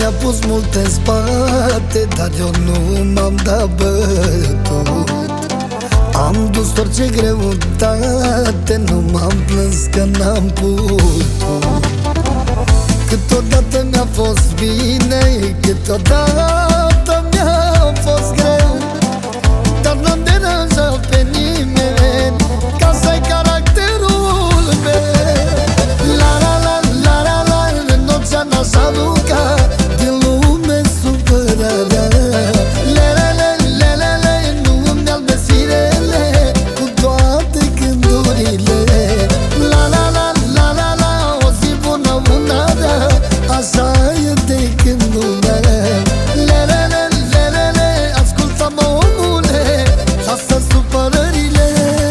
mi-a pus multe în spate, dar eu nu m-am dat bătut. Am dus orice greutate, nu m-am plâns că n-am putut. Câteodată mi-a fost bine, câteodată mi-a fost greu, dar n-am deranjat pe nimeni, ca să-i caracterul meu. La la la la la la, în noaptea n-aș arunca din lume supărarea. Lelele, lelele, nu îmi albe firele cu toate gândurile. La la la la la la, o zi bună una rea, așa e de când lumea. Lelele, lelele, ascultă-mă omule, lasă supărările.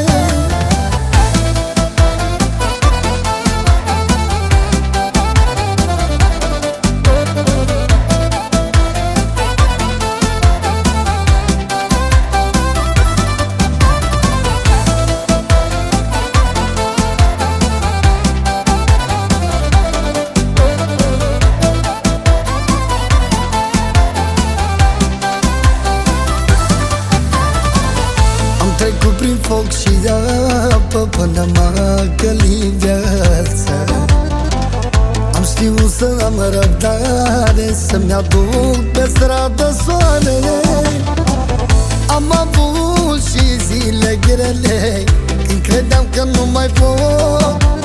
Am trecut prin foc și apă până m-a călit viața. Am știut să am răbdare, să-mi aduc pe stradă soarele. Am avut și zile grele, când credeam că nu mai pot,